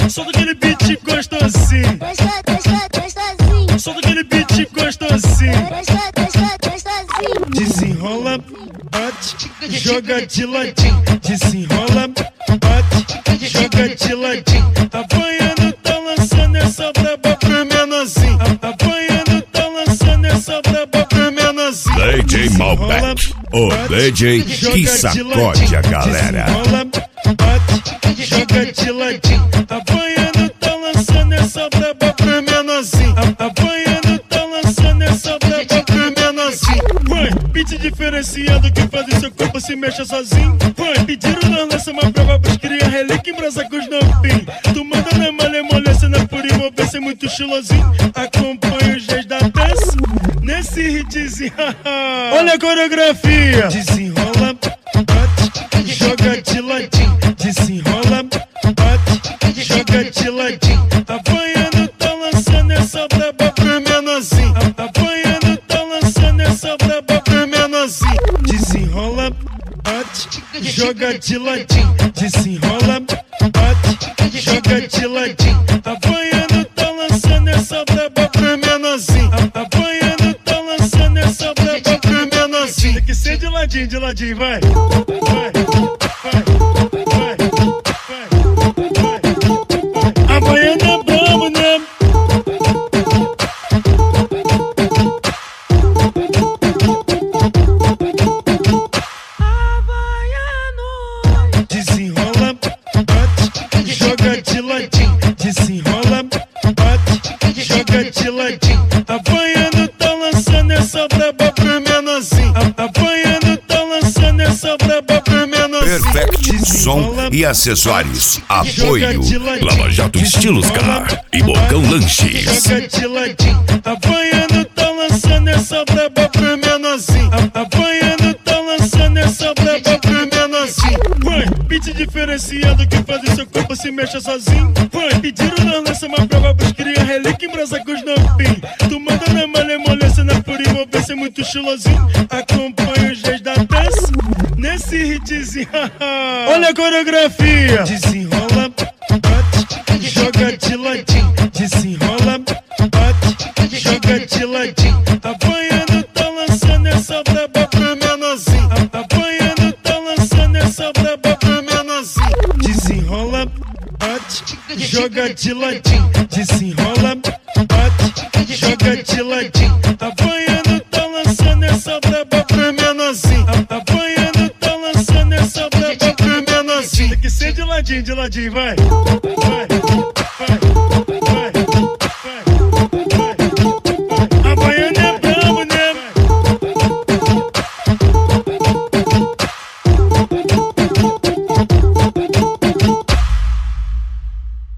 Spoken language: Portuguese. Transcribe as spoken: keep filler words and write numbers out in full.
Solta aquele beat gostosinho. Gostosa, gostosa, gostosinho. Solta aquele beat gostosinho. Gostosa, gostosa, gostosinho. Desenrola, bate, joga de ladinho. Desenrola, bate, joga de ladinho. Apanhando, tá lançando essa braba pro menorzinho. Apanhando, tá lançando essa braba pro menorzinho. D J Malbec, o D J que sacode a galera. Desenrola, bate, joga de ladinho. Apanhando, tá lançando essa braba pro menorzinho. Apanhando, tá lançando essa braba pro menorzinho. Vai, beat diferenciado que faz o seu corpo se mexa sozinho. Vai, pediram na lança uma prova pros cria relíquia em brasa com os novinhos. Tu manda na malha, molha, cena por envolvência, muito estilosinho. Acompanha os dias da dança nesse hitzinho. Olha a coreografia. Desenrola, bate, joga de ladinho. Desenrola, bate, joga de ladinho. Apanhando, tá lançando essa braba pro menorzinho. Apanhando, tá lançando essa braba pro menorzinho. Desenrola, bate, joga de ladinho. Desenrola, bate, joga de ladinho. Apanhando, tá lançando essa braba pro menorzinho. Apanhando, tá lançando essa braba pro menorzinho. Tem que ser de ladinho, de ladinho, vai. Vai, vai, vai, vai, vai. Apanhando é brabo, né? Desenrola, bate, joga de ladinho. Desenrola, bate, joga de ladinho. Apanhando, tá lançando essa braba pro menorzinho. Apanhando, tá lançando essa braba pro menorzinho. Perfect Som e acessórios. Apoio Lava Jato Estilos Car e Bocão Lanches. Joga de ladinho. Apanhando, tá lançando essa braba pro menorzinho. Apanhando, tá lançando essa braba pro menorzinho. Vai, beat diferenciado que faz o seu corpo se mexa sozinho. Vai, pediram na lança uma prova pros cria relíquia em brasa com os novinhos. Tu manda na malha, molha, cena por envolvência, muito estilosinho. Acompanha os dias da dança nesse hitzinho. Olha a coreografia. Desenrola, bate, joga de ladinho. Desenrola, bate, joga de ladinho. Apanhando, tá lançando essa braba pro menorzinho. Apanhando, tá lançando essa braba pro menorzinho. Desenrola, bate, joga de ladinho. Desenrola, bate, joga de ladinho. Apanhando, tá lançando essa braba pro menorzinho. Apanhando, tá lançando essa braba pro menorzinho. Tem que ser de ladinho, de ladinho, vai. Vai, vai.